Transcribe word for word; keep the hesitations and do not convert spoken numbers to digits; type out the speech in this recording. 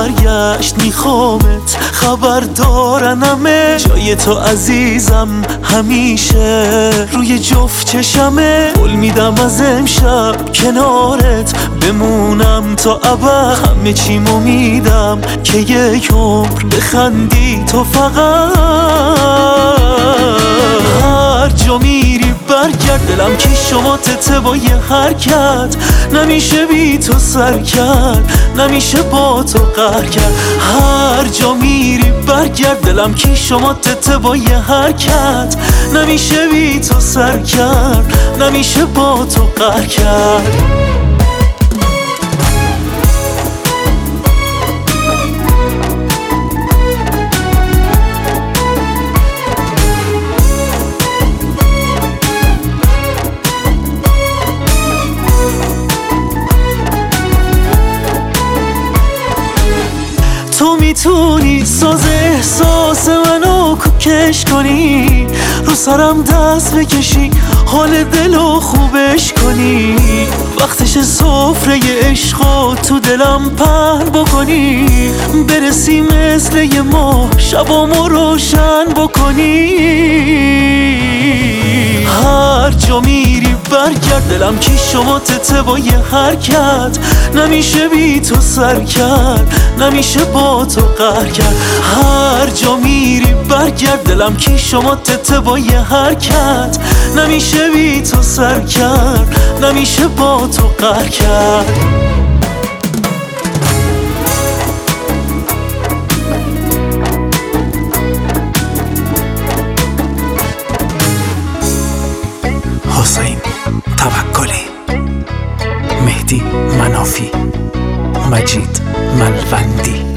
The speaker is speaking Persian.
برگشت میخوامت، خبر دارنمه جای تو عزیزم همیشه روی جفت چشمه. قول میدم از امشب کنارت بمونم تا ابد، همه چیمو میدم که یک عمر بخندی تو فقط. هر جا میری برگرد، دلم که شما تته با یه حرکت نمیشه بی تو سر کرد، نمیشه با تو قهر کرد. هر جا میری برگرد، دلم که شما تته با یه حرکت نمیشه بی تو سر کرد، نمیشه با تو قهر کرد. تو میتونی ساز احساس منو کوکش کنی، رو سرم دست بکشی، حال دلو خوبش کنی. وقتش سفره عشقو تو دلم پر بکنی، برسی مثل یه ماه شبامو روشن بکنی. هر جا میری برگرد، دلم که شما تته با یه حرکت نمیشه بی تو سر کرد، نمیشه با تو قهر کرد. هر جا میری برگرد، دلم که شما تته با یه حرکت نمیشه بی تو سر کرد، نمیشه با تو قهر کرد. حسین توکلی، مهدی منافی، مجید ملوندی.